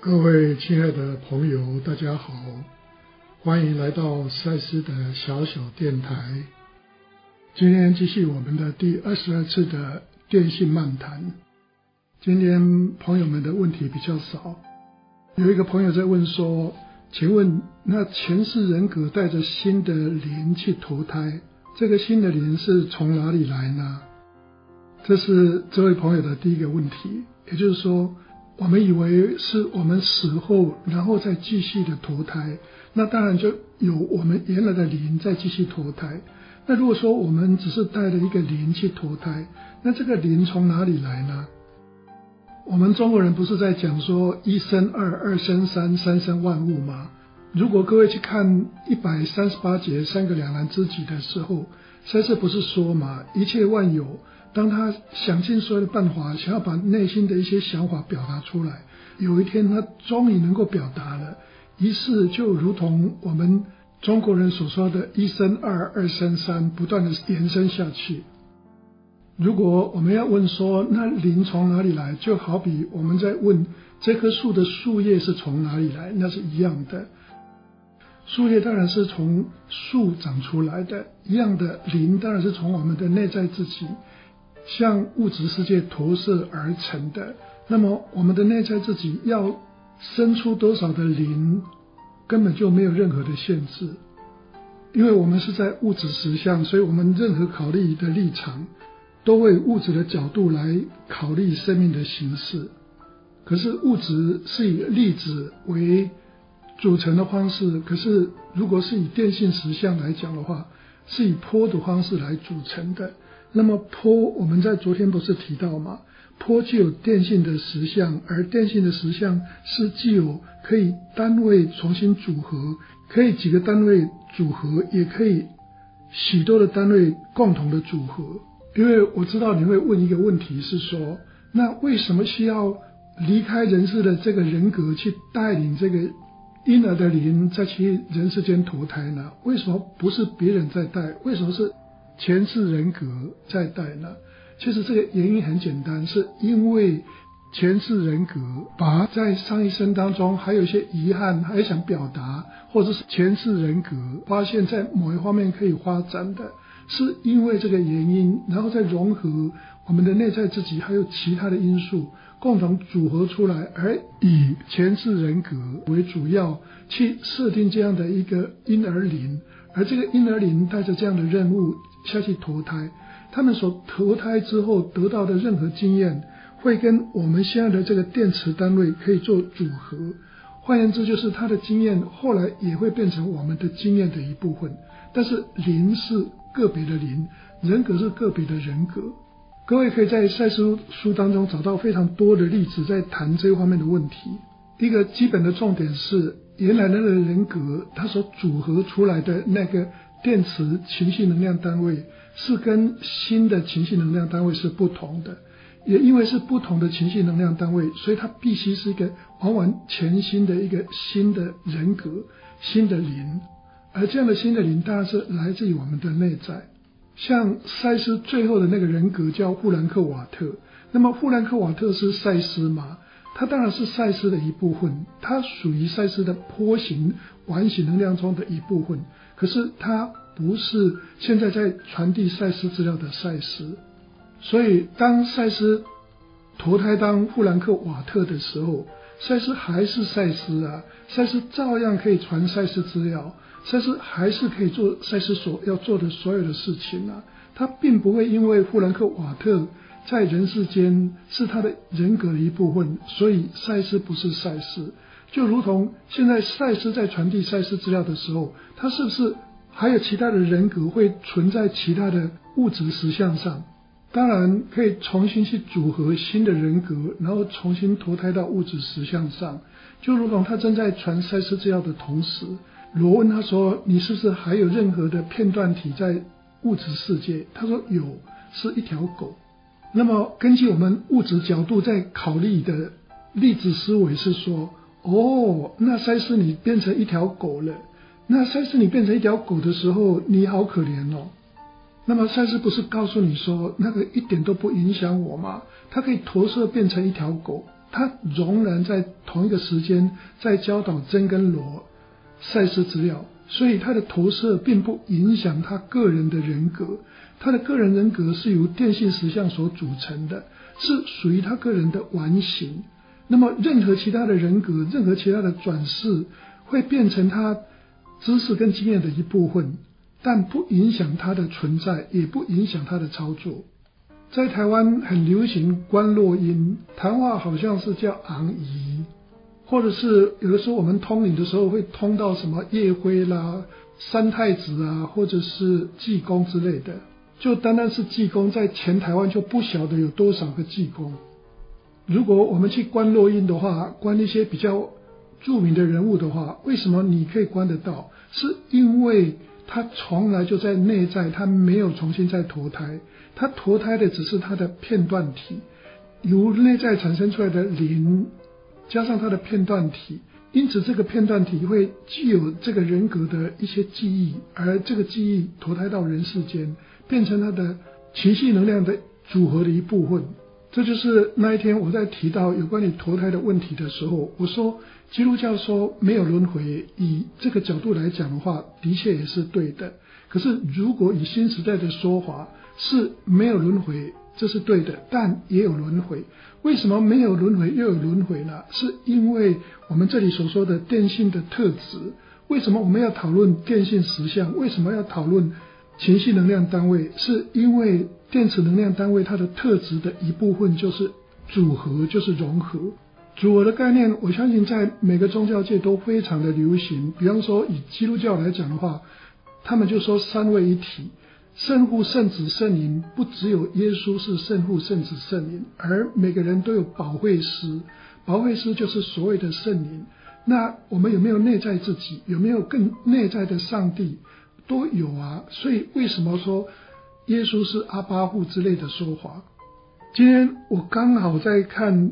各位亲爱的朋友，大家好，欢迎来到赛斯的小小电台。今天继续我们的第22次的电信漫谈。今天朋友们的问题比较少，有一个朋友在问说，请问那前世人格带着新的灵去投胎，这个新的灵是从哪里来呢？这是这位朋友的第一个问题，也就是说我们以为是我们死后然后再继续的投胎，那当然就有我们原来的灵再继续投胎。那如果说我们只是带了一个灵去投胎，那这个灵从哪里来呢？我们中国人不是在讲说一生二，二生三，三生万物吗？如果各位去看138节三个两难之己的时候，赛斯不是说嘛，一切万有当他想尽所有的办法，想要把内心的一些想法表达出来，有一天他终于能够表达了，于是就如同我们中国人所说的一生二，二生三，不断的延伸下去。如果我们要问说那灵从哪里来，就好比我们在问这棵树的树叶是从哪里来，那是一样的。树叶当然是从树长出来的，一样的灵当然是从我们的内在自己向物质世界投射而成的。那么我们的内在自己要生出多少的灵，根本就没有任何的限制，因为我们是在物质实相，所以我们任何考虑的立场都会以物质的角度来考虑生命的形式。可是物质是以粒子为组成的方式，可是如果是以电信实相来讲的话，是以波的方式来组成的。那么波我们在昨天不是提到吗？波具有电信的实相，而电信的实相是既有可以单位重新组合，可以几个单位组合，也可以许多的单位共同的组合。因为我知道你会问一个问题是说，那为什么需要离开人世的这个人格去带领这个婴儿的灵再去人世间投胎呢？为什么不是别人在带？为什么是前世人格在带呢？其实这个原因很简单，是因为前世人格把在上一生当中还有一些遗憾还想表达，或者是前世人格发现在某一方面可以发展的，是因为这个原因，然后再融合我们的内在自己还有其他的因素共同组合出来，而以前世人格为主要去设定这样的一个婴儿灵，而这个婴儿灵带着这样的任务下去投胎，他们所投胎之后得到的任何经验会跟我们现在的这个电池单位可以做组合，换言之就是他的经验后来也会变成我们的经验的一部分。但是灵是个别的灵，人格是个别的人格。各位可以在赛斯书当中找到非常多的例子在谈这方面的问题。一个基本的重点是，原来那个人格它所组合出来的那个电池情绪能量单位是跟新的情绪能量单位是不同的，也因为是不同的情绪能量单位，所以它必须是一个完完全新的一个新的人格，新的灵。而这样的新的灵当然是来自于我们的内在。像赛斯最后的那个人格叫富兰克瓦特，那么富兰克瓦特是赛斯嘛？他当然是赛斯的一部分，他属于赛斯的波形完形能量中的一部分，可是他不是现在在传递赛斯资料的赛斯。所以当赛斯投胎当富兰克瓦特的时候，赛斯还是赛斯啊，赛斯照样可以传赛斯资料，赛斯还是可以做赛斯所要做的所有的事情啊。他并不会因为富兰克瓦特在人世间是他的人格的一部分，所以赛斯不是赛斯。就如同现在赛斯在传递赛斯资料的时候，他是不是还有其他的人格会存在其他的物质实相上？当然可以重新去组合新的人格，然后重新投胎到物质实相上。就如同他正在传赛斯资料的同时，罗问他说，你是不是还有任何的片段体在物质世界？他说有，是一条狗。那么根据我们物质角度在考虑的粒子思维是说，那赛斯你变成一条狗了，那赛斯你变成一条狗的时候，你好可怜哦。那么赛斯不是告诉你说那个一点都不影响我吗？它可以投射变成一条狗， 他仍然在同一个时间在教导真跟罗赛斯资料，所以他的投射并不影响他个人的人格，他的个人人格是由电信实相所组成的，是属于他个人的完形。那么任何其他的人格，任何其他的转世会变成他知识跟经验的一部分，但不影响他的存在，也不影响他的操作。在台湾很流行观落阴，谈话好像是叫昂姨，或者是有的时候我们通灵的时候会通到什么夜辉啦、三太子啊，或者是济公之类的。就单单是济公，在前台湾就不晓得有多少个济公。如果我们去观落阴的话，观一些比较著名的人物的话，为什么你可以观得到？是因为他从来就在内在，他没有重新再投胎，他投胎的只是他的片段体，由内在产生出来的灵加上他的片段体，因此这个片段体会具有这个人格的一些记忆，而这个记忆投胎到人世间，变成他的情绪能量的组合的一部分。这就是那一天我在提到有关于投胎的问题的时候，我说基督教说没有轮回，以这个角度来讲的话，的确也是对的。可是如果以新时代的说法是没有轮回，这是对的，但也有轮回。为什么没有轮回又有轮回呢？是因为我们这里所说的电信的特质。为什么我们要讨论电信实相？为什么要讨论情绪能量单位？是因为电磁能量单位它的特质的一部分就是组合，就是融合。组合的概念，我相信在每个宗教界都非常的流行。比方说以基督教来讲的话，他们就说三位一体，圣父、圣子、圣灵，不只有耶稣是圣父、圣子、圣灵，而每个人都有保惠师，保惠师就是所谓的圣灵。那我们有没有内在自己？有没有更内在的上帝？都有啊。所以为什么说耶稣是阿爸父之类的说法？今天我刚好在看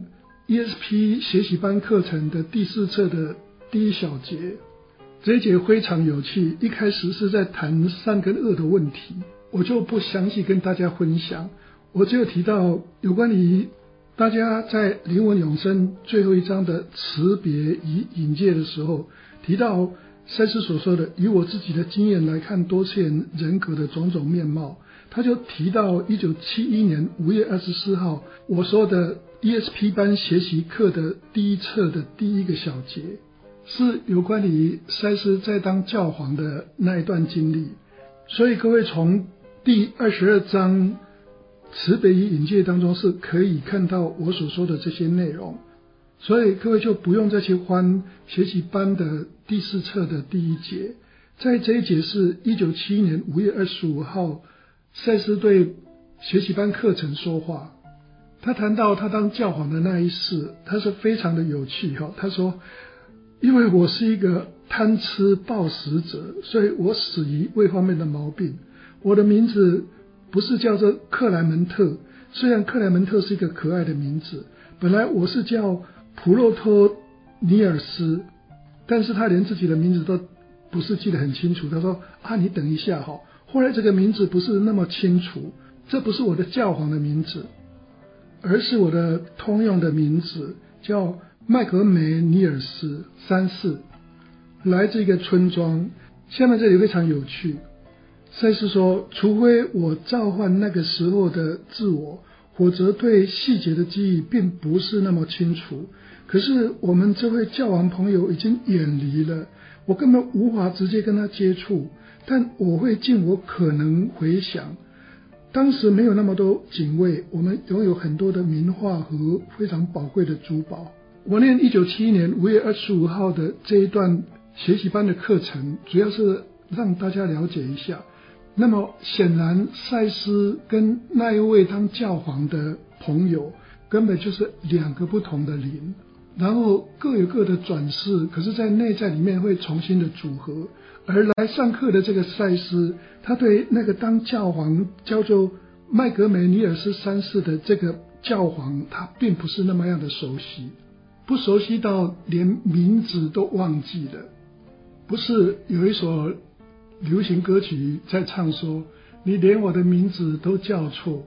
ESP 学习班课程的第4册的第1小节，这一节非常有趣。一开始是在谈善跟恶的问题，我就不详细跟大家分享，我只有提到有关于大家在灵魂永生最后一章的辞别与引介的时候，提到赛斯所说的以我自己的经验来看多次元人格的种种面貌。他就提到1971年5月24号我说的 ESP 班学习课的第1册的第1个小节，是有关于赛斯在当教皇的那一段经历。所以各位从第22章慈悲与引介当中是可以看到我所说的这些内容，所以各位就不用再去翻学习班的第4册的第1节。在这一节是1971年5月25号赛斯对学习班课程说话，他谈到他当教皇的那一世，他是非常的有趣。他说，因为我是一个贪吃暴食者，所以我死于胃方面的毛病。我的名字不是叫做克莱门特，虽然克莱门特是一个可爱的名字，本来我是叫普洛托尼尔斯，但是他连自己的名字都不是记得很清楚。他说你等一下后来这个名字不是那么清楚，这不是我的教皇的名字，而是我的通用的名字，叫麦格梅尼尔斯3世，来自一个村庄。下面这里非常有趣，赛斯说，除非我召唤那个时候的自我，否则对细节的记忆并不是那么清楚。可是我们这位教皇朋友已经远离了，我根本无法直接跟他接触，但我会尽我可能回想。当时没有那么多警卫，我们拥有很多的名画和非常宝贵的珠宝。我念1971年5月25号的这一段学习班的课程，主要是让大家了解一下。那么显然赛斯跟那一位当教皇的朋友根本就是2个不同的灵，然后各有各的转世，可是在内在里面会重新的组合。而来上课的这个赛斯，他对那个当教皇叫做麦格梅尼尔斯3世的这个教皇，他并不是那么样的熟悉，不熟悉到连名字都忘记了。不是有一首流行歌曲在唱说，你连我的名字都叫错，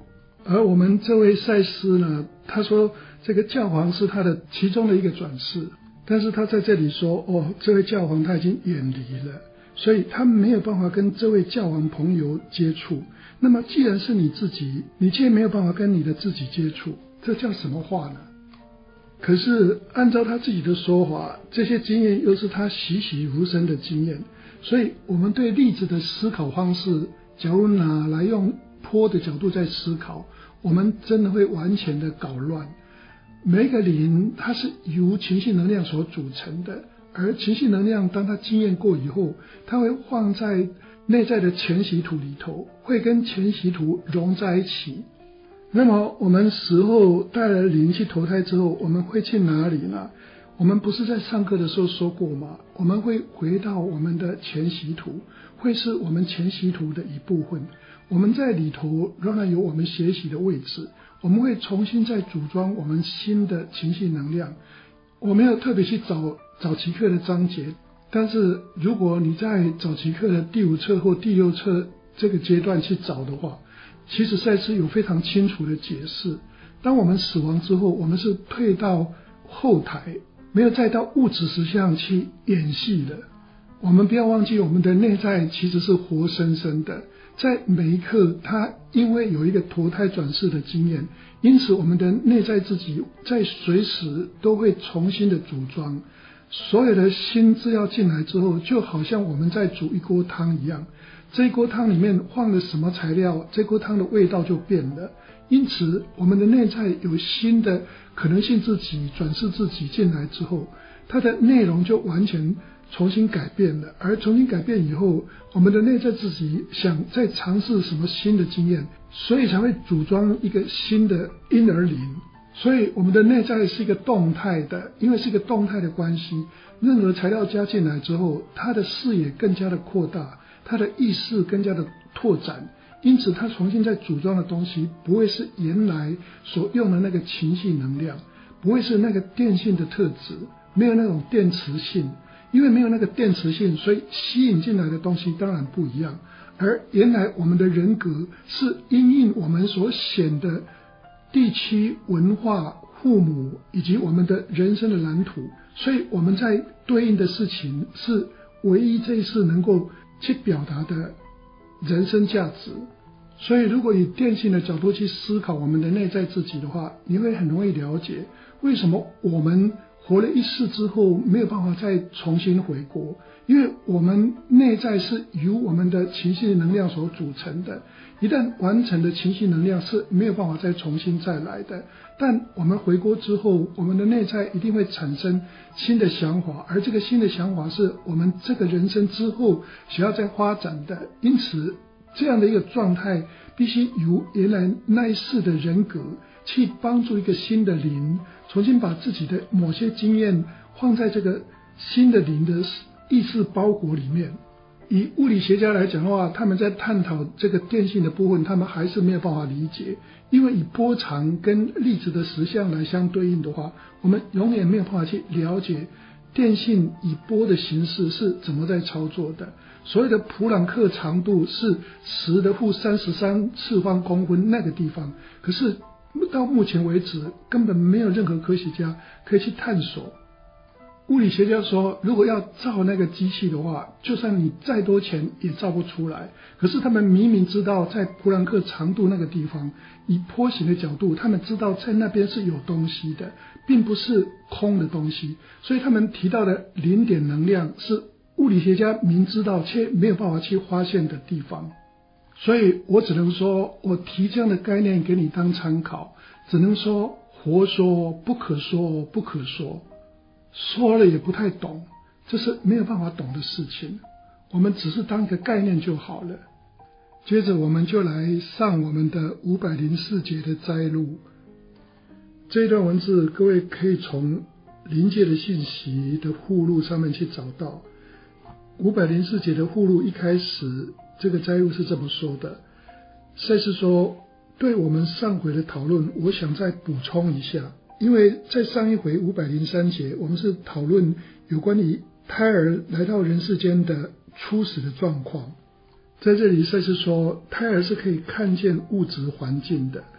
而我们这位赛斯呢，他说这个教皇是他的其中的一个转世，但是他在这里说，这位教皇他已经远离了，所以他没有办法跟这位教皇朋友接触。那么既然是你自己，你既然没有办法跟你的自己接触，这叫什么话呢？可是按照他自己的说法，这些经验又是他栩栩如生的经验，所以我们对粒子的思考方式，假如拿来用波的角度在思考，我们真的会完全的搞乱。每一个灵它是由情绪能量所组成的，而情绪能量当它经验过以后，它会放在内在的全息图里头，会跟全息图融在一起。那么我们死后带了灵去投胎之后，我们会去哪里呢？我们不是在上课的时候说过吗？我们会回到我们的全息图，会是我们全息图的一部分。我们在里头仍然有我们学习的位置，我们会重新再组装我们新的情绪能量。我没有特别去找早期课的章节，但是如果你在早期课的第5册或第6册这个阶段去找的话，其实赛斯有非常清楚的解释。当我们死亡之后，我们是退到后台，没有再到物质实相去演戏的。我们不要忘记，我们的内在其实是活生生的，在每一刻它因为有一个投胎转世的经验，因此我们的内在自己在随时都会重新的组装。所有的新资料进来之后，就好像我们在煮一锅汤一样，这一锅汤里面放了什么材料，这锅汤的味道就变了。因此我们的内在有新的可能性自己转世自己进来之后，它的内容就完全重新改变了。而重新改变以后，我们的内在自己想再尝试什么新的经验，所以才会组装一个新的婴儿灵。所以我们的内在是一个动态的，因为是一个动态的关系，任何材料加进来之后，它的视野更加的扩大，它的意识更加的拓展，因此它重新再组装的东西不会是原来所用的那个情绪能量，不会是那个电性的特质，没有那种电磁性，因为没有那个电磁性，所以吸引进来的东西当然不一样。而原来我们的人格是因应我们所显的地区文化、父母以及我们的人生的蓝图，所以我们在对应的事情是唯一这一次能够去表达的人生价值。所以如果以电性的角度去思考我们的内在自己的话，你会很容易了解为什么我们活了一世之后没有办法再重新回国，因为我们内在是由我们的情绪能量所组成的，一旦完成的情绪能量是没有办法再重新再来的。但我们回国之后，我们的内在一定会产生新的想法，而这个新的想法是我们这个人生之后想要再发展的。因此这样的一个状态必须由原来那一世的人格去帮助一个新的灵，重新把自己的某些经验放在这个新的灵的意识包裹里面。以物理学家来讲的话，他们在探讨这个电性的部分，他们还是没有办法理解，因为以波长跟粒子的实相来相对应的话，我们永远没有办法去了解电性以波的形式是怎么在操作的。所谓的普朗克长度是10⁻33次方公分那个地方，可是到目前为止根本没有任何科学家可以去探索。物理学家说，如果要造那个机器的话，就算你再多钱也造不出来。可是他们明明知道在普朗克长度那个地方，以波形的角度，他们知道在那边是有东西的，并不是空的东西。所以他们提到的零点能量是物理学家明知道却没有办法去发现的地方。所以我只能说，我提这样的概念给你当参考，只能说活说不可说不可说，说了也不太懂，这是没有办法懂的事情，我们只是当一个概念就好了。接着我们就来上我们的504节的摘录。这一段文字各位可以从灵界的信息的附录上面去找到。504节的附录一开始这个摘录是这么说的，赛斯说，对我们上回的讨论我想再补充一下，因为在上一回503节我们是讨论有关于胎儿来到人世间的初始的状况。在这里赛斯说，胎儿是可以看见物质环境的，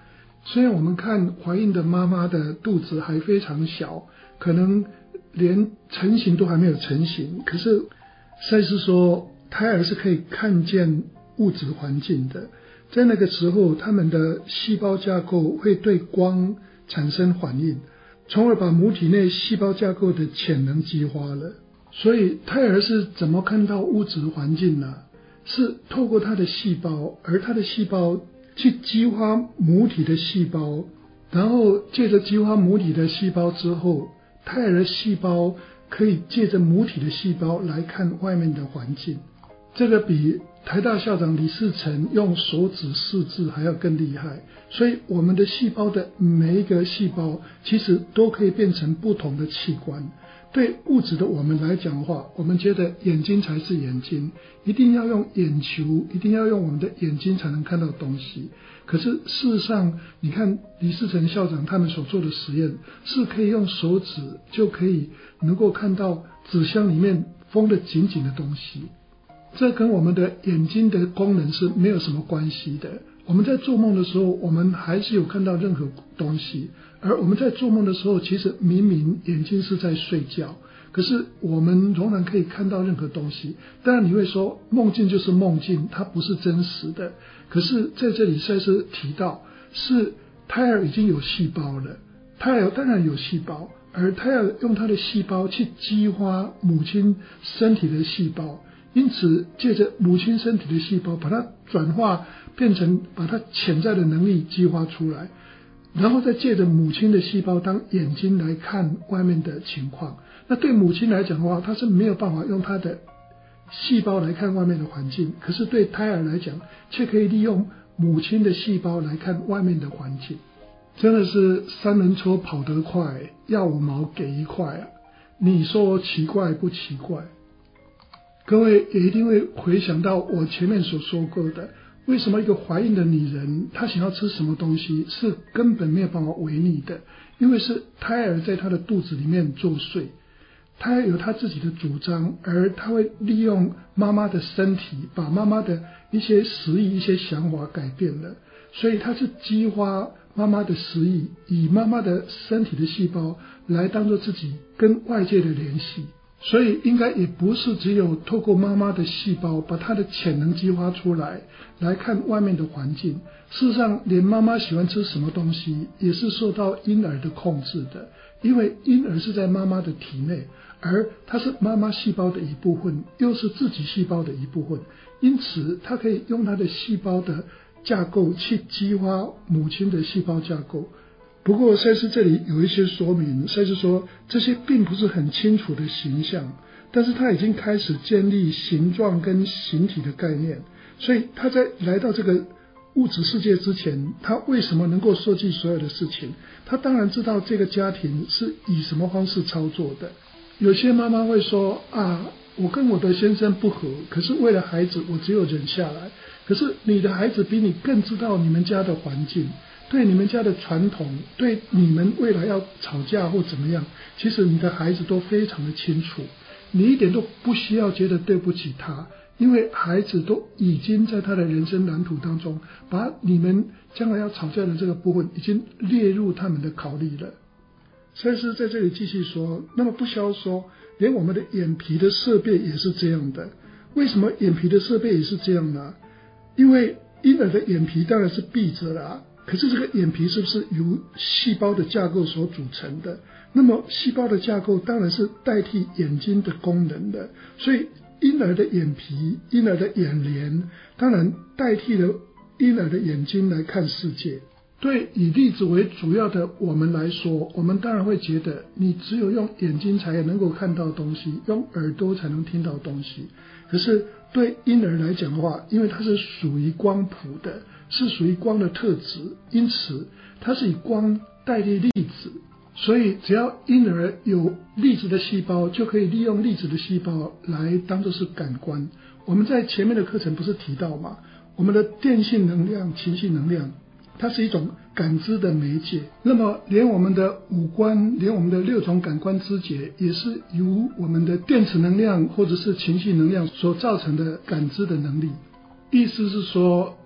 虽然我们看怀孕的妈妈的肚子还非常小，可能连成型都还没有成型，可是赛斯说胎儿是可以看见物质环境的，在那个时候他们的细胞架构会对光产生反应，从而把母体内细胞架构的潜能激发了。所以胎儿是怎么看到物质环境呢？是透过他的细胞，而他的细胞去激发母体的细胞，然后借着激发母体的细胞之后，胎儿的细胞可以借着母体的细胞来看外面的环境。这个比台大校长李世成用手指示字还要更厉害。所以我们的细胞的每一个细胞其实都可以变成不同的器官。对物质的我们来讲的话，我们觉得眼睛才是眼睛，一定要用眼球，一定要用我们的眼睛才能看到东西。可是事实上，你看李世成校长他们所做的实验，是可以用手指就可以能够看到纸箱里面封得紧紧的东西。这跟我们的眼睛的功能是没有什么关系的。我们在做梦的时候，我们还是有看到任何东西，而我们在做梦的时候，其实明明眼睛是在睡觉，可是我们仍然可以看到任何东西。当然你会说梦境就是梦境，它不是真实的。可是在这里赛斯提到，是胎儿已经有细胞了，胎儿当然有细胞，而胎儿用他的细胞去激发母亲身体的细胞，因此借着母亲身体的细胞把它转化变成把它潜在的能力激发出来，然后再借着母亲的细胞当眼睛来看外面的情况。那对母亲来讲的话，她是没有办法用她的细胞来看外面的环境，可是对胎儿来讲却可以利用母亲的细胞来看外面的环境。真的是三轮车跑得快，要5毛给1块啊！你说奇怪不奇怪？各位也一定会回想到我前面所说过的，为什么一个怀孕的女人她想要吃什么东西是根本没有办法违逆的，因为是胎儿在她的肚子里面作祟，胎儿有她自己的主张，而她会利用妈妈的身体把妈妈的一些食意一些想法改变了，所以她是激发妈妈的食意，以妈妈的身体的细胞来当作自己跟外界的联系。所以应该也不是只有透过妈妈的细胞把她的潜能激发出来看外面的环境，事实上连妈妈喜欢吃什么东西也是受到婴儿的控制的，因为婴儿是在妈妈的体内，而它是妈妈细胞的一部分，又是自己细胞的一部分，因此它可以用它的细胞的架构去激发母亲的细胞架构。不过赛斯这里有一些说明，赛斯说这些并不是很清楚的形象，但是他已经开始建立形状跟形体的概念，所以他在来到这个物质世界之前，他为什么能够设计所有的事情？他当然知道这个家庭是以什么方式操作的。有些妈妈会说啊，我跟我的先生不合，可是为了孩子我只有忍下来。可是你的孩子比你更知道你们家的环境，对你们家的传统，对你们未来要吵架或怎么样，其实你的孩子都非常的清楚，你一点都不需要觉得对不起他，因为孩子都已经在他的人生蓝图当中把你们将来要吵架的这个部分已经列入他们的考虑了。赛斯在这里继续说，那么不需要说连我们的眼皮的色变也是这样的。为什么眼皮的色变也是这样呢？因为婴儿的眼皮当然是闭着啦，可是这个眼皮是不是由细胞的架构所组成的？那么细胞的架构当然是代替眼睛的功能的，所以婴儿的眼皮，婴儿的眼帘当然代替了婴儿的眼睛来看世界。对以粒子为主要的我们来说，我们当然会觉得你只有用眼睛才能够看到东西，用耳朵才能听到东西。可是对婴儿来讲的话，因为它是属于光谱的，是属于光的特质，因此它是以光代替粒子，所以只要婴儿有粒子的细胞，就可以利用粒子的细胞来当作是感官。我们在前面的课程不是提到吗？我们的电性能量、情绪能量，它是一种感知的媒介，那么连我们的五官，连我们的6种感官知觉也是由我们的电磁能量或者是情绪能量所造成的感知的能力。意思是说，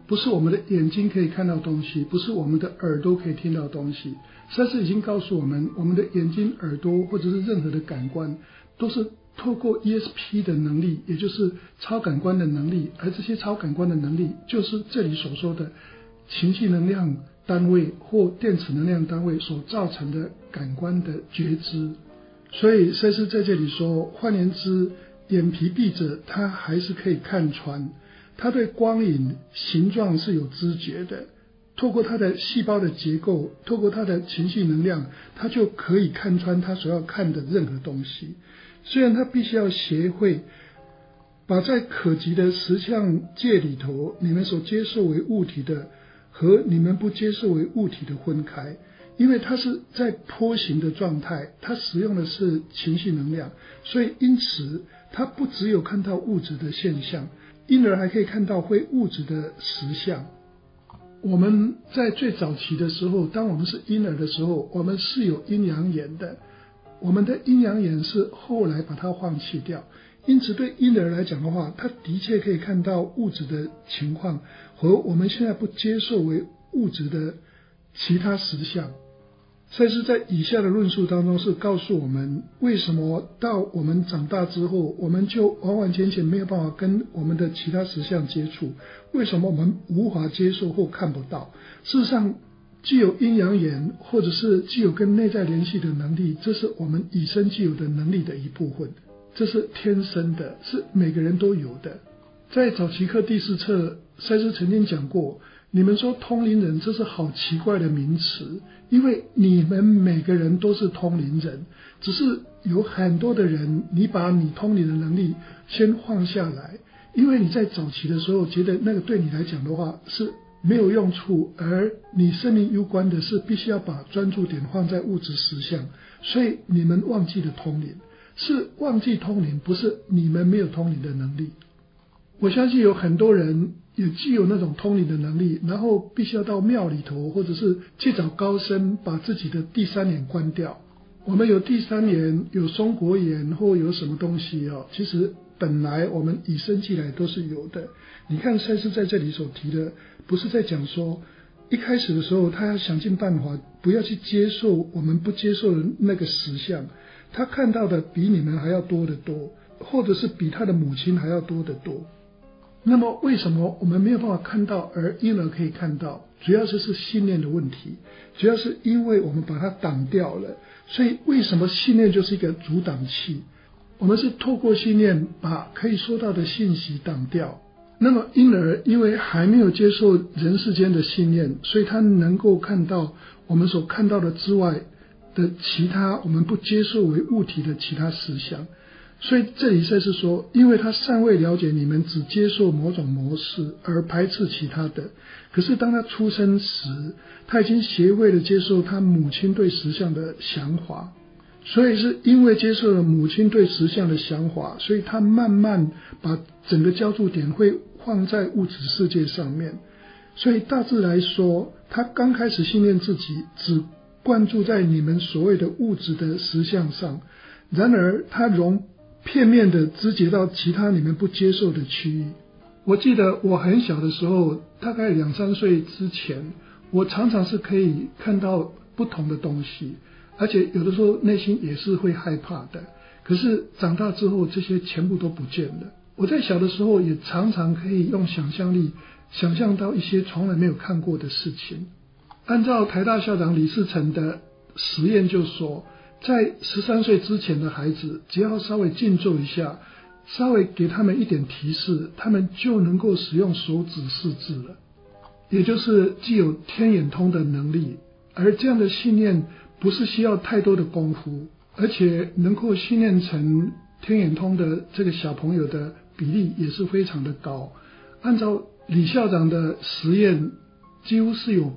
不是我们的眼睛可以看到东西，不是我们的耳朵可以听到东西。赛斯已经告诉我们，我们的眼睛、耳朵或者是任何的感官，都是透过 ESP 的能力，也就是超感官的能力，而这些超感官的能力，就是这里所说的情绪能量单位或电磁能量单位所造成的感官的觉知。所以赛斯在这里说，换言之，眼皮闭着，他还是可以看穿，他对光影、形状是有知觉的，透过他的细胞的结构，透过他的情绪能量，他就可以看穿他所要看的任何东西。虽然他必须要学会把在可及的实相界里头，你们所接受为物体的和你们不接受为物体的分开，因为它是在波形的状态，它使用的是情绪能量，所以因此它不只有看到物质的现象，因而还可以看到非物质的实相。我们在最早期的时候，当我们是婴儿的时候，我们是有阴阳眼的，我们的阴阳眼是后来把它放弃掉，因此对婴儿来讲的话，他的确可以看到物质的情况和我们现在不接受为物质的其他实相。赛斯在以下的论述当中是告诉我们，为什么到我们长大之后，我们就完完全全没有办法跟我们的其他实相接触，为什么我们无法接受或看不到。事实上，具有阴阳眼或者是具有跟内在联系的能力，这是我们与生俱有的能力的一部分，这是天生的，是每个人都有的。在早期课第4册，赛斯曾经讲过，你们说通灵人，这是好奇怪的名词，因为你们每个人都是通灵人，只是有很多的人，你把你通灵的能力先放下来，因为你在早期的时候觉得那个对你来讲的话是没有用处，而你生命攸关的是必须要把专注点放在物质实相，所以你们忘记了通灵，是忘记通灵，不是你们没有通灵的能力。我相信有很多人也具有那种通灵的能力，然后必须要到庙里头或者是去找高僧，把自己的第三眼关掉。我们有第三眼，有松果眼或有什么东西其实本来我们与生俱来都是有的。你看赛斯在这里所提的，不是在讲说一开始的时候他要想尽办法不要去接受我们不接受的那个实相，他看到的比你们还要多得多，或者是比他的母亲还要多得多。那么为什么我们没有办法看到，而婴儿可以看到？主要是信念的问题，主要是因为我们把它挡掉了。所以为什么信念就是一个阻挡器？我们是透过信念把可以收到的信息挡掉。那么婴儿因为还没有接受人世间的信念，所以他能够看到我们所看到的之外的其他我们不接受为物体的其他实相。所以这里赛斯说，因为他尚未了解你们只接受某种模式而排斥其他的，可是当他出生时，他已经学会了接受他母亲对实相的想法，所以是因为接受了母亲对实相的想法，所以他慢慢把整个焦注点会放在物质世界上面。所以大致来说，他刚开始信念自己只灌注在你们所谓的物质的实相上，然而他片面的直接到其他你们不接受的区域。我记得我很小的时候，大概2、3岁之前，我常常是可以看到不同的东西，而且有的时候内心也是会害怕的。可是长大之后，这些全部都不见了。我在小的时候也常常可以用想象力想象到一些从来没有看过的事情。按照台大校长李世成的实验就说，在13岁之前的孩子，只要稍微静坐一下，稍微给他们一点提示，他们就能够使用手指识字了，也就是具有天眼通的能力。而这样的信念不是需要太多的功夫，而且能够训练成天眼通的这个小朋友的比例也是非常的高。按照李校长的实验，几乎是有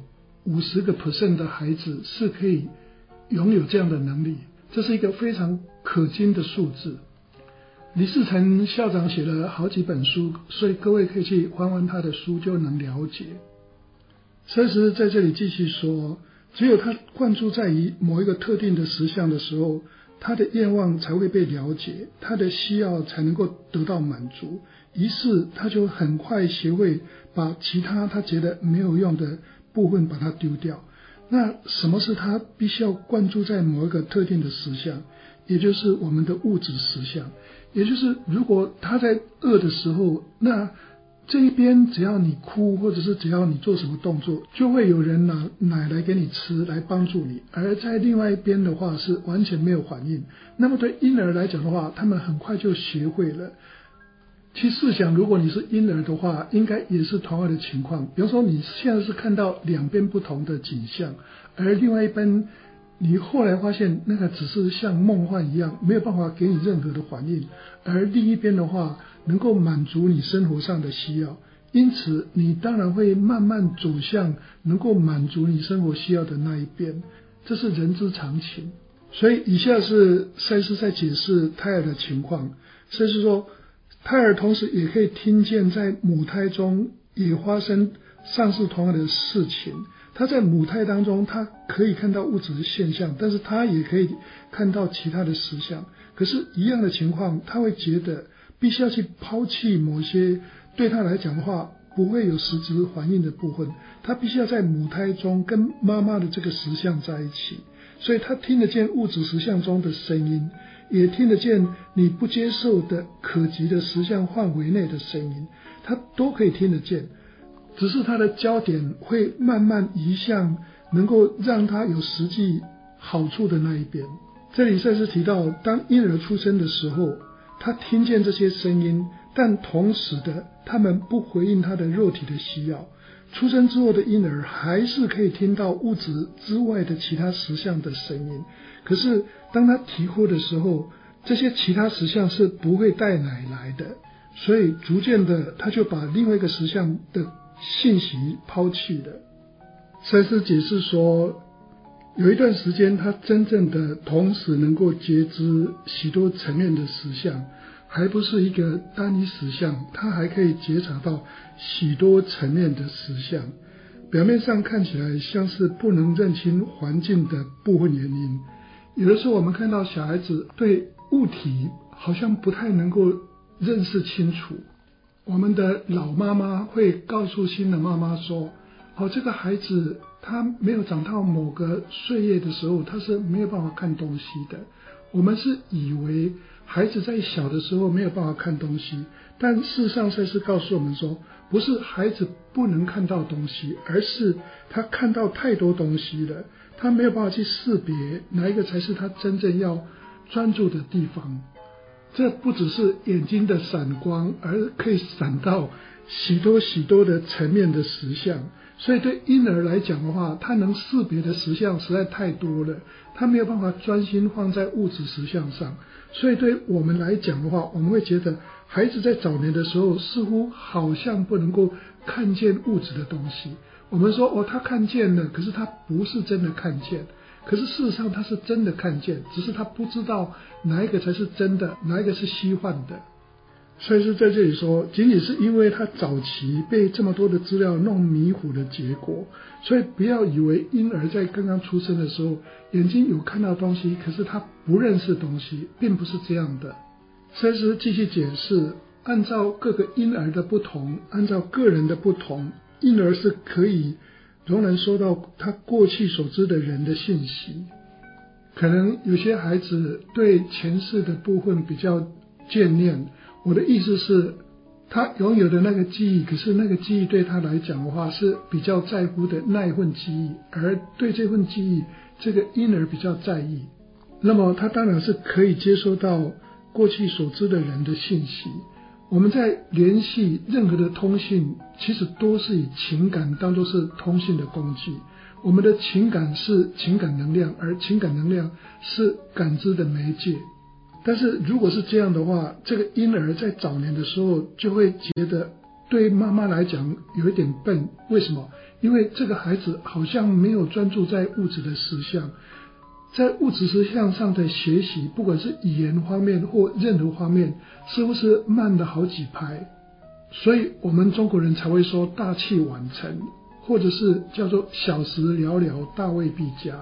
50% 的孩子是可以拥有这样的能力，这是一个非常可惊的数字。李世成校长写了好几本书，所以各位可以去翻翻他的书就能了解。赛斯在这里继续说，只有他灌注在于某一个特定的实相的时候， 他的愿望才会被了解，他的需要才能够得到满足，于是他就很快学会把其他他觉得没有用的部分把它丢掉。那什么是他必须要灌注在某一个特定的实相，也就是我们的物质实相。也就是如果他在饿的时候，那这一边只要你哭，或者是只要你做什么动作，就会有人拿奶来给你吃来帮助你，而在另外一边的话是完全没有反应。那么对婴儿来讲的话，他们很快就学会了。去试想，如果你是婴儿的话，应该也是同样的情况。比方说你现在是看到两边不同的景象，而另外一边你后来发现那个只是像梦幻一样，没有办法给你任何的反应，而另一边的话能够满足你生活上的需要，因此你当然会慢慢走向能够满足你生活需要的那一边，这是人之常情。所以以下是赛斯在解释胎儿的情况。赛斯说，胎儿同时也可以听见在母胎中也发生上述同样的事情。他在母胎当中，他可以看到物质的现象，但是他也可以看到其他的实相。可是一样的情况，他会觉得必须要去抛弃某些对他来讲的话不会有实质反应的部分，他必须要在母胎中跟妈妈的这个实相在一起。所以他听得见物质实相中的声音，也听得见你不接受的可及的实相范围内的声音，他都可以听得见，只是他的焦点会慢慢移向能够让他有实际好处的那一边。这里赛斯提到，当婴儿出生的时候，他听见这些声音，但同时的他们不回应他的肉体的需要。出生之后的婴儿还是可以听到物质之外的其他实相的声音，可是当他啼哭的时候，这些其他实相是不会带奶来的，所以逐渐的他就把另外一个实相的信息抛弃了。赛斯解释说，有一段时间他真正的同时能够觉知许多层面的实相，还不是一个单一实相，他还可以觉察到许多层面的实相。表面上看起来像是不能认清环境的部分原因，有的时候我们看到小孩子对物体好像不太能够认识清楚，我们的老妈妈会告诉新的妈妈说，这个孩子他没有长到某个岁月的时候，他是没有办法看东西的。我们是以为孩子在小的时候没有办法看东西，但事实上赛斯告诉我们说，不是孩子不能看到东西，而是他看到太多东西了，他没有办法去识别哪一个才是他真正要专注的地方。这不只是眼睛的闪光，而可以闪到许多许多的层面的实相。所以对婴儿来讲的话，他能识别的实相实在太多了，他没有办法专心放在物质实相上。所以对我们来讲的话，我们会觉得孩子在早年的时候似乎好像不能够看见物质的东西。我们说他看见了，可是他不是真的看见，可是事实上他是真的看见，只是他不知道哪一个才是真的，哪一个是虚幻的。所以是在这里说，仅仅是因为他早期被这么多的资料弄迷糊的结果，所以不要以为婴儿在刚刚出生的时候眼睛有看到东西，可是他不认识东西，并不是这样的。所以是继续解释，按照各个婴儿的不同，按照个人的不同，婴儿是可以仍然收到他过去所知的人的信息。可能有些孩子对前世的部分比较眷恋，我的意思是他拥有的那个记忆，可是那个记忆对他来讲的话是比较在乎的那一份记忆，而对这份记忆这个婴儿比较在意，那么他当然是可以接收到过去所知的人的信息。我们在联系任何的通信，其实都是以情感当作是通信的工具。我们的情感是情感能量，而情感能量是感知的媒介。但是如果是这样的话，这个婴儿在早年的时候就会觉得对妈妈来讲有一点笨。为什么？因为这个孩子好像没有专注在物质的实相，在物质实相上的学习，不管是语言方面或任何方面，似乎是慢了好几拍。所以我们中国人才会说大器晚成，或者是叫做小时了了，大未必佳。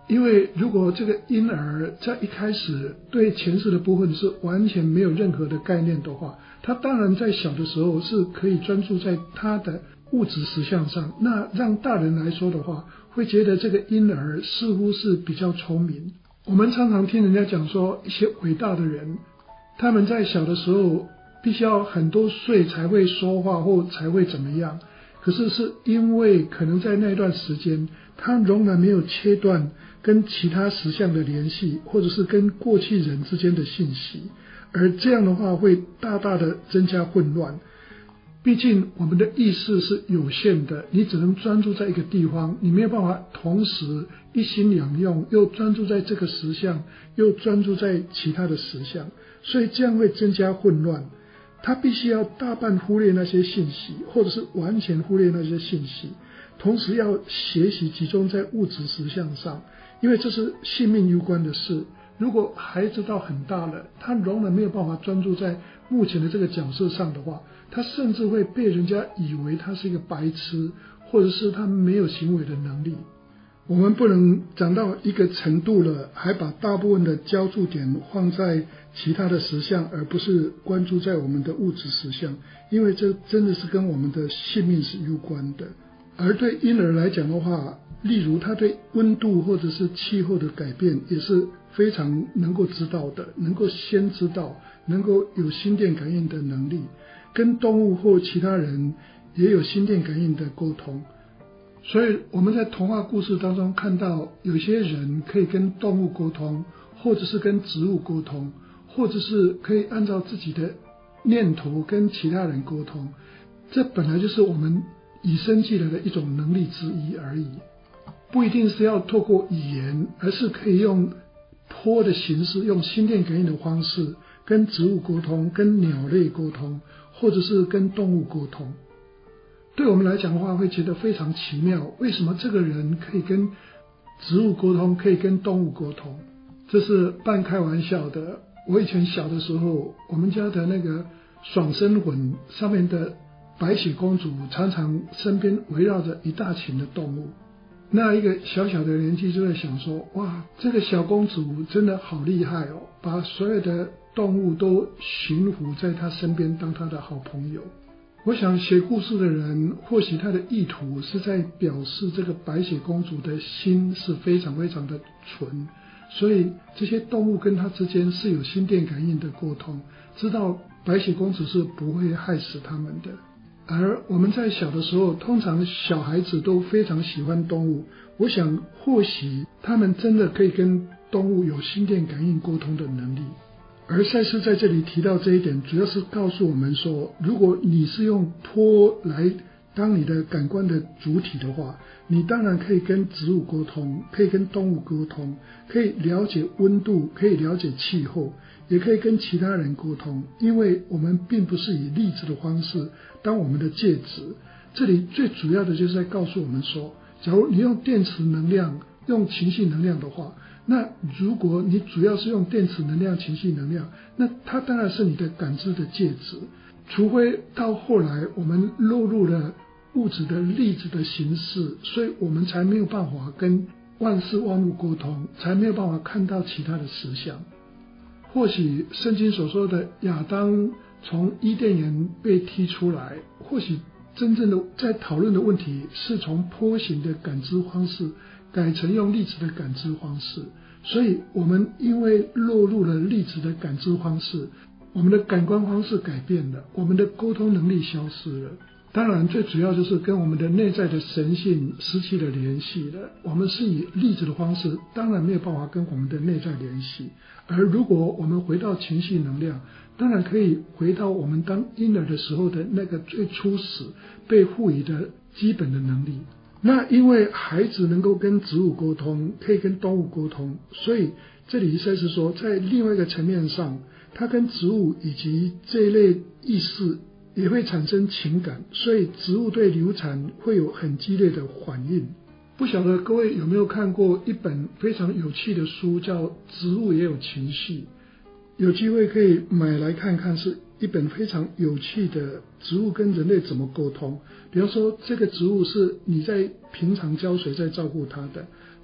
因为如果这个婴儿在一开始对前世的部分是完全没有任何的概念的话，他当然在小的时候是可以专注在他的物质实相上，那让大人来说的话，会觉得这个婴儿似乎是比较聪明。我们常常听人家讲说，一些伟大的人，他们在小的时候必须要很多岁才会说话或才会怎么样，可是是因为可能在那段时间他仍然没有切断跟其他实相的联系，或者是跟过去人之间的信息，而这样的话会大大的增加混乱。毕竟我们的意识是有限的，你只能专注在一个地方，你没有办法同时一心两用，又专注在这个实相，又专注在其他的实相，所以这样会增加混乱。他必须要大半忽略那些信息，或者是完全忽略那些信息，同时要学习集中在物质实相上，因为这是性命攸关的事。如果孩子到很大了，他仍然没有办法专注在目前的这个角色上的话，他甚至会被人家以为他是一个白痴，或者是他没有行为的能力。我们不能长到一个程度了，还把大部分的焦注点放在其他的实相，而不是关注在我们的物质实相，因为这真的是跟我们的性命是攸关的。而对婴儿来讲的话，例如他对温度或者是气候的改变也是非常能够知道的，能够先知道，能够有心电感应的能力，跟动物或其他人也有心电感应的沟通。所以我们在童话故事当中看到，有些人可以跟动物沟通，或者是跟植物沟通，或者是可以按照自己的念头跟其他人沟通，这本来就是我们与生俱来的一种能力之一而已，不一定是要透过语言，而是可以用波的形式，用心电感应的方式跟植物沟通，跟鸟类沟通，或者是跟动物沟通。对我们来讲的话，会觉得非常奇妙，为什么这个人可以跟植物沟通，可以跟动物沟通？这是半开玩笑的。我以前小的时候，我们家的那个爽身魂上面的白雪公主常常身边围绕着一大群的动物，那一个小小的年纪就在想说，哇，这个小公主真的好厉害哦，把所有的动物都驯服在她身边，当她的好朋友。我想写故事的人或许他的意图是在表示这个白雪公主的心是非常非常的纯，所以这些动物跟她之间是有心电感应的沟通，知道白雪公主是不会害死他们的。而我们在小的时候，通常小孩子都非常喜欢动物，我想或许他们真的可以跟动物有心电感应沟通的能力。而赛斯在这里提到这一点，主要是告诉我们说，如果你是用波来当你的感官的主体的话，你当然可以跟植物沟通，可以跟动物沟通，可以了解温度，可以了解气候，也可以跟其他人沟通，因为我们并不是以粒子的方式当我们的介质。这里最主要的就是在告诉我们说，假如你用电磁能量，用情绪能量的话，那如果你主要是用电磁能量、情绪能量，那它当然是你的感知的介质，除非到后来我们落入了物质的粒子的形式，所以我们才没有办法跟万事万物沟通，才没有办法看到其他的实相。或许圣经所说的亚当从伊甸园被踢出来，或许真正的在讨论的问题是从波形的感知方式改成用粒子的感知方式，所以我们因为落入了粒子的感知方式，我们的感官方式改变了，我们的沟通能力消失了。当然最主要就是跟我们的内在的神性失去了联系了，我们是以粒子的方式，当然没有办法跟我们的内在联系。而如果我们回到情绪能量，当然可以回到我们当婴儿的时候的那个最初始被赋予的基本的能力。那因为孩子能够跟植物沟通，可以跟动物沟通，所以这里赛斯说，在另外一个层面上，他跟植物以及这一类意识也会产生情感，所以植物对流产会有很激烈的反应。不晓得各位有没有看过一本非常有趣的书，叫《植物也有情绪》，有机会可以买来看看，是一本非常有趣的植物跟人类怎么沟通。比方说这个植物是你在平常浇水在照顾它的，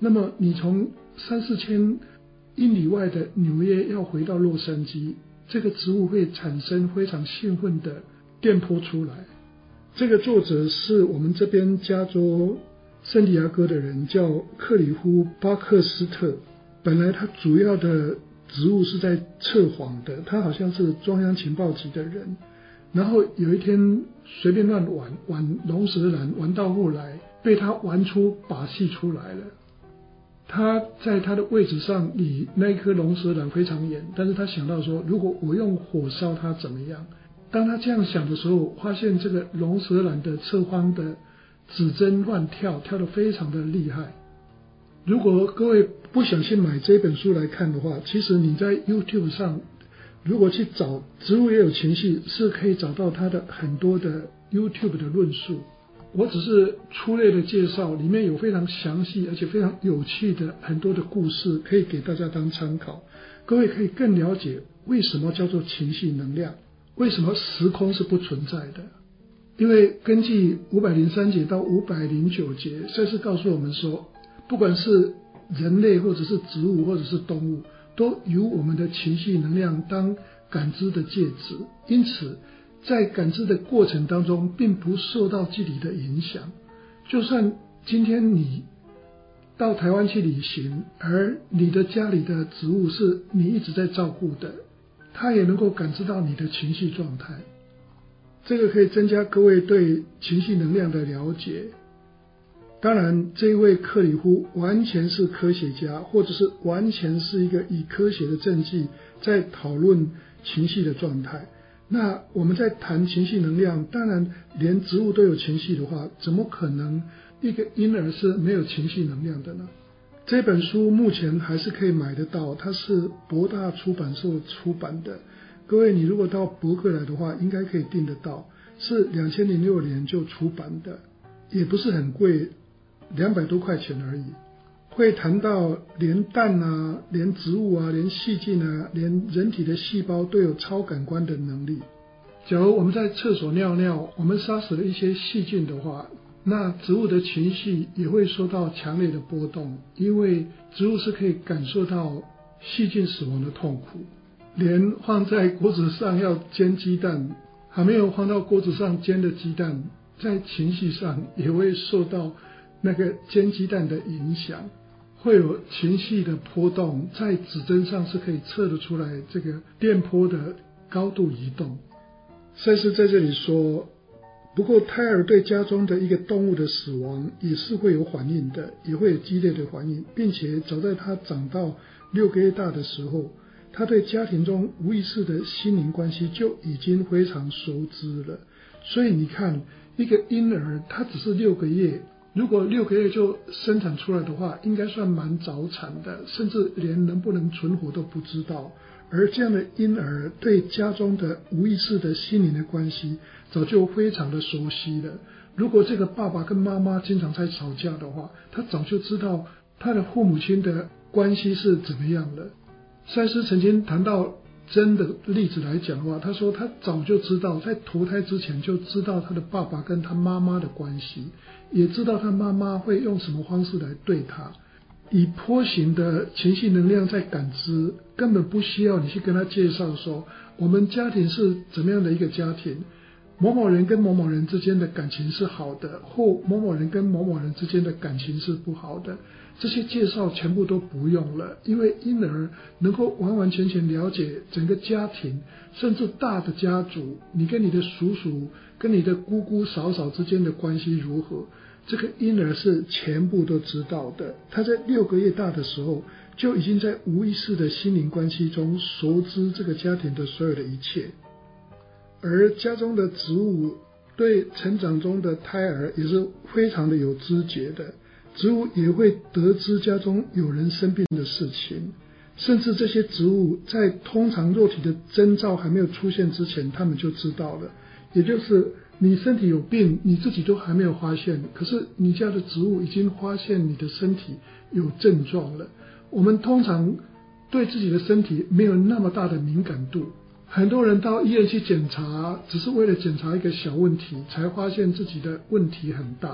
那么你从3-4千英里外的纽约要回到洛杉矶，这个植物会产生非常兴奋的电波出来。这个作者是我们这边加州圣地亚哥的人，叫克里夫·巴克斯特。本来他主要的职务是在测谎的，他好像是中央情报局的人。然后有一天随便乱玩龙舌兰，玩到后来被他玩出把戏出来了。他在他的位置上离那一颗龙舌兰非常远，但是他想到说，如果我用火烧它怎么样？当他这样想的时候，发现这个龙舌兰的侧方的指针乱跳，跳得非常的厉害。如果各位不小心买这本书来看的话，其实你在 YouTube 上如果去找植物也有情绪，是可以找到它的很多的 YouTube 的论述。我只是粗略的介绍，里面有非常详细而且非常有趣的很多的故事，可以给大家当参考。各位可以更了解为什么叫做情绪能量，为什么时空是不存在的。因为根据503节到509节，赛斯告诉我们说，不管是人类或者是植物或者是动物，都由我们的情绪能量当感知的介质，因此在感知的过程当中并不受到具体的影响。就算今天你到台湾去旅行，而你的家里的植物是你一直在照顾的，它也能够感知到你的情绪状态。这个可以增加各位对情绪能量的了解。当然这一位克里夫完全是科学家，或者是完全是一个以科学的证据在讨论情绪的状态。那我们在谈情绪能量，当然连植物都有情绪的话，怎么可能一个婴儿是没有情绪能量的呢？这本书目前还是可以买得到，它是博大出版社出版的。各位你如果到博客来的话，应该可以订得到，是2006年就出版的，也不是很贵，200多块钱而已。会谈到连蛋啊，连植物啊，连细菌啊，连人体的细胞都有超感官的能力。假如我们在厕所尿尿，我们杀死了一些细菌的话，那植物的情绪也会受到强烈的波动，因为植物是可以感受到细菌死亡的痛苦。连放在锅子上要煎鸡蛋，还没有放到锅子上煎的鸡蛋，在情绪上也会受到那个煎鸡蛋的影响，会有情绪的波动，在指针上是可以测得出来这个电波的高度移动。赛斯在这里说，不过胎儿对家中的一个动物的死亡也是会有反应的，也会有激烈的反应，并且早在他长到6个月大的时候，他对家庭中无意识的心灵关系就已经非常熟知了。所以你看，一个婴儿他只是6个月，如果6个月就生产出来的话，应该算蛮早产的，甚至连能不能存活都不知道。而这样的婴儿对家中的无意识的心灵的关系早就非常的熟悉了。如果这个爸爸跟妈妈经常在吵架的话，他早就知道他的父母亲的关系是怎么样的。赛斯曾经谈到真的例子来讲的话，他说他早就知道，在投胎之前就知道他的爸爸跟他妈妈的关系，也知道他妈妈会用什么方式来对他。以波形的情绪能量在感知，根本不需要你去跟他介绍说我们家庭是怎么样的一个家庭，某某人跟某某人之间的感情是好的，或某某人跟某某人之间的感情是不好的，这些介绍全部都不用了，因为婴儿能够完完全全了解整个家庭，甚至大的家族，你跟你的叔叔跟你的姑姑嫂嫂之间的关系如何，这个婴儿是全部都知道的。他在6个月大的时候就已经在无意识的心灵关系中熟知这个家庭的所有的一切。而家中的植物对成长中的胎儿也是非常的有知觉的，植物也会得知家中有人生病的事情，甚至这些植物在通常肉体的征兆还没有出现之前，他们就知道了。也就是你身体有病，你自己都还没有发现，可是你家的植物已经发现你的身体有症状了。我们通常对自己的身体没有那么大的敏感度，很多人到医院去检查，只是为了检查一个小问题，才发现自己的问题很大。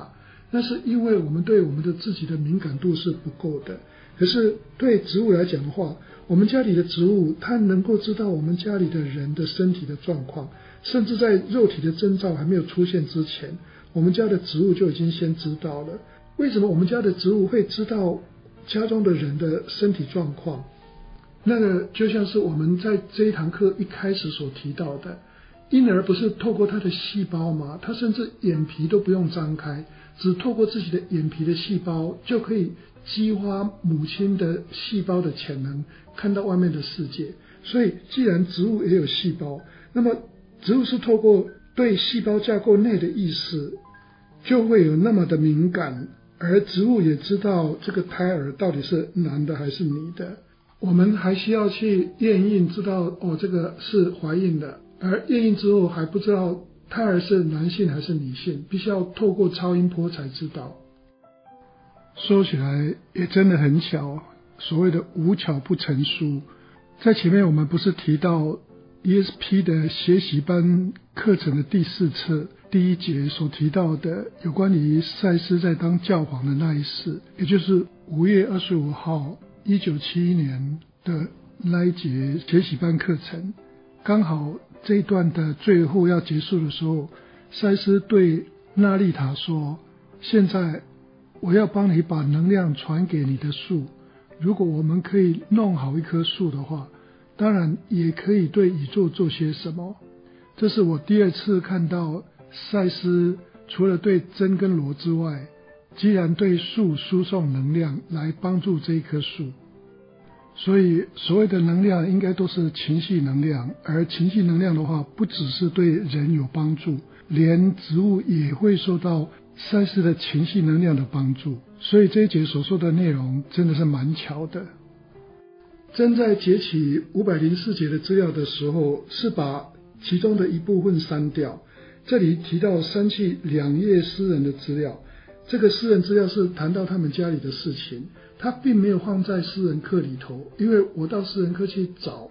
那是因为我们对我们的自己的敏感度是不够的。可是对植物来讲的话，我们家里的植物它能够知道我们家里的人的身体的状况，甚至在肉体的征兆还没有出现之前，我们家的植物就已经先知道了。为什么我们家的植物会知道家中的人的身体状况？那个就像是我们在这一堂课一开始所提到的，婴儿不是透过他的细胞吗？他甚至眼皮都不用张开，只透过自己的眼皮的细胞就可以激发母亲的细胞的潜能，看到外面的世界。所以既然植物也有细胞，那么植物是透过对细胞架构内的意识就会有那么的敏感，而植物也知道这个胎儿到底是男的还是女的。我们还需要去验孕，知道这个是怀孕的，而验孕之后还不知道胎儿是男性还是女性，必须要透过超音波才知道。说起来也真的很巧，所谓的无巧不成书。在前面我们不是提到 ESP 的学习班课程的第4册第1节所提到的有关于赛斯在当教皇的那一世，也就是5月25号1971年的那一节学习班课程。刚好这一段的最后要结束的时候，赛斯对娜丽塔说，现在我要帮你把能量传给你的树，如果我们可以弄好一棵树的话，当然也可以对宇宙做些什么。这是我第2次看到赛斯除了对真跟罗之外，既然对树输送能量来帮助这一棵树。所以所谓的能量应该都是情绪能量，而情绪能量的话不只是对人有帮助，连植物也会受到赛斯的情绪能量的帮助。所以这一节所说的内容真的是蛮巧的。真在截取504节的资料的时候，是把其中的一部分删掉。这里提到删去2页私人的资料，这个私人资料是谈到他们家里的事情，他并没有放在私人课里头，因为我到私人课去找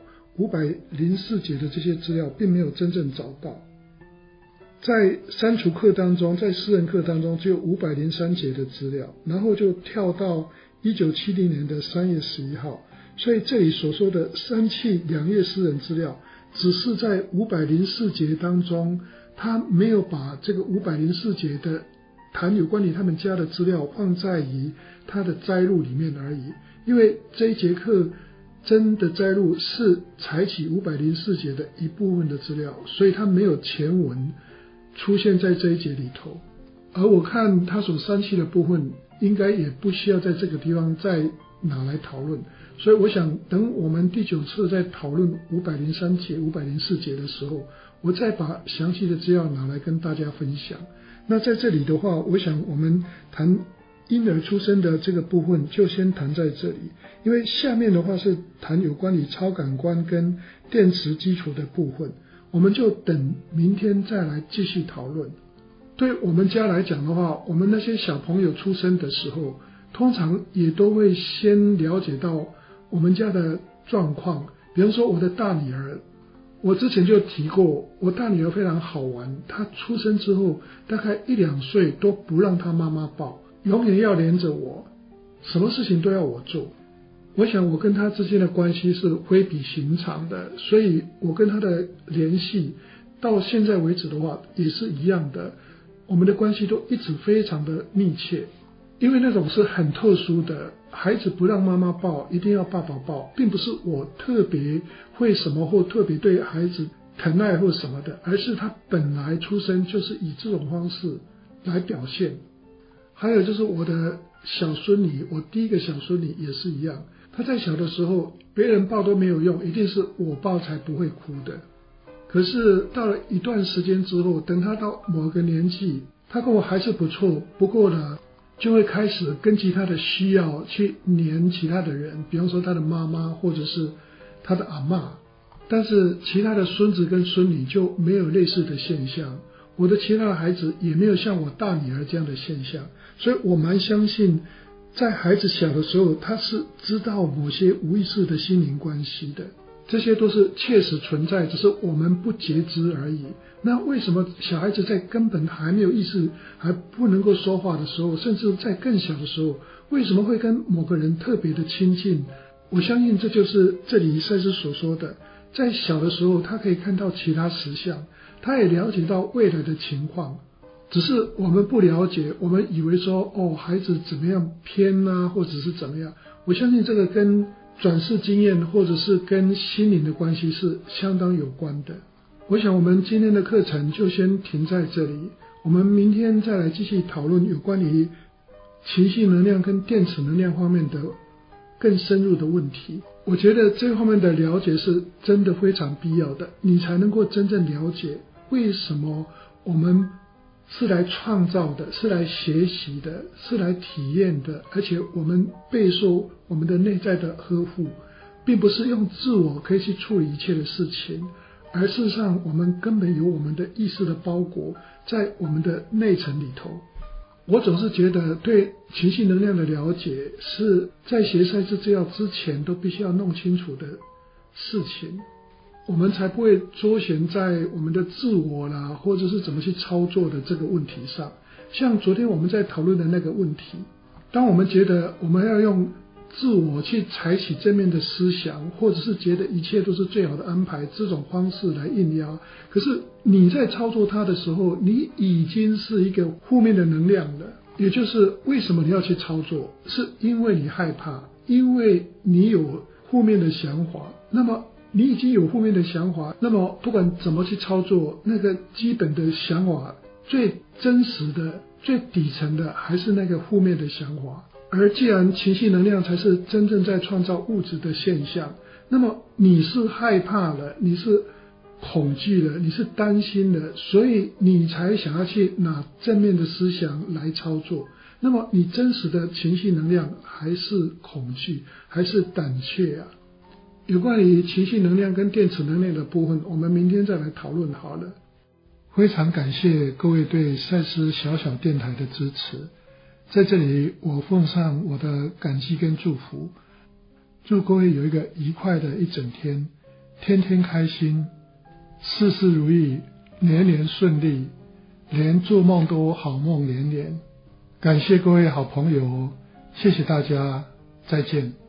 504节的这些资料，并没有真正找到。在删除课当中，在私人课当中只有503节的资料，然后就跳到1970年的3月11号，所以这里所说的删去2页私人资料，只是在504节当中，他没有把这个504节的谈有关于他们家的资料放在于他的摘录里面而已。因为这一节课真的摘录是采取504节的一部分的资料，所以他没有前文出现在这一节里头。而我看他所删去的部分应该也不需要在这个地方再拿来讨论，所以我想等我们第9次在讨论503节、504节的时候，我再把详细的资料拿来跟大家分享。那在这里的话，我想我们谈婴儿出生的这个部分就先谈在这里，因为下面的话是谈有关于超感官跟电磁基础的部分，我们就等明天再来继续讨论。对我们家来讲的话，我们那些小朋友出生的时候，通常也都会先了解到我们家的状况。比方说我的大女儿，我之前就提过，我大女儿非常好玩，她出生之后大概1-2岁都不让她妈妈抱，永远要连着我，什么事情都要我做。我想我跟她之间的关系是非比寻常的，所以我跟她的联系到现在为止的话也是一样的，我们的关系都一直非常的密切。因为那种是很特殊的，孩子不让妈妈抱，一定要爸爸抱，并不是我特别会什么或特别对孩子疼爱或什么的，而是他本来出生就是以这种方式来表现。还有就是我的小孙女，我第一个小孙女也是一样，她在小的时候别人抱都没有用，一定是我抱才不会哭的。可是到了一段时间之后，等她到某个年纪，她跟我还是不错，不过呢就会开始根据他的需要去黏其他的人，比方说他的妈妈或者是他的阿嬷，但是其他的孙子跟孙女就没有类似的现象，我的其他的孩子也没有像我大女儿这样的现象，所以我蛮相信在孩子小的时候他是知道某些无意识的心灵关系的。 这些都是切实存在，只是我们不觉知而已。那为什么小孩子在根本还没有意识，还不能够说话的时候，甚至在更小的时候，为什么会跟某个人特别的亲近？我相信这就是这里赛斯所说的，在小的时候他可以看到其他实相，他也了解到未来的情况，只是我们不了解，我们以为说孩子怎么样偏啊，或者是怎么样。我相信这个跟转世经验或者是跟心灵的关系是相当有关的。我想我们今天的课程就先停在这里，我们明天再来继续讨论有关于情绪能量跟电磁能量方面的更深入的问题。我觉得这方面的了解是真的非常必要的，你才能够真正了解为什么我们是来创造的，是来学习的，是来体验的，而且我们备受我们的内在的呵护，并不是用自我可以去处理一切的事情，而事实上我们根本有我们的意识的包裹在我们的内层里头。我总是觉得对情绪能量的了解是在学赛斯治疗之前都必须要弄清楚的事情，我们才不会周旋在我们的自我啦，或者是怎么去操作的这个问题上。像昨天我们在讨论的那个问题，当我们觉得我们要用自我去采取正面的思想，或者是觉得一切都是最好的安排，这种方式来应压，可是你在操作它的时候，你已经是一个负面的能量了。也就是为什么你要去操作，是因为你害怕，因为你有负面的想法。那么你已经有负面的想法，那么不管怎么去操作，那个基本的想法最真实的最底层的还是那个负面的想法。而既然情绪能量才是真正在创造物质的现象，那么你是害怕了，你是恐惧了，你是担心了，所以你才想要去拿正面的思想来操作。那么你真实的情绪能量还是恐惧，还是胆怯啊？有关于情绪能量跟电磁能量的部分，我们明天再来讨论好了。非常感谢各位对赛斯小小电台的支持，在这里我奉上我的感激跟祝福，祝各位有一个愉快的一整天，天天开心，事事如意，年年顺利，连做梦都好梦连连。感谢各位好朋友，谢谢大家，再见。